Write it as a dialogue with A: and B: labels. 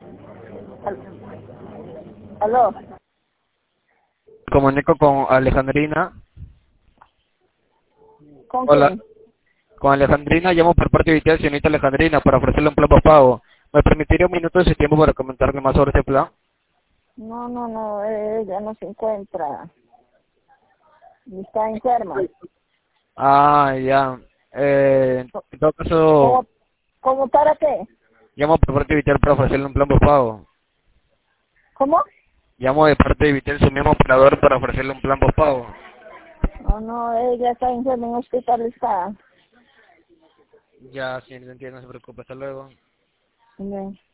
A: Aló,
B: Comunico con Alejandrina.
A: ¿con
B: Hola,
A: quién?
B: con Alejandrina, llamo por parte de usted, señorita Alejandrina, para ofrecerle un plan postpago. ¿Me permitiría un minuto de su tiempo para comentarle más sobre este plan?
A: No, ella no se encuentra, está enferma.
B: Ah, ya. En todo caso,
A: ¿Cómo, cómo para qué?
B: llamo por parte de Vitel para ofrecerle un plan postpago.
A: ¿Cómo?
B: Llamo de parte de Vitel, su mismo operador, para ofrecerle un plan postpago.
A: No, ella está enferma en hospital, está.
B: Ya, sí, entiendo, no se preocupe, hasta luego.
A: Bien.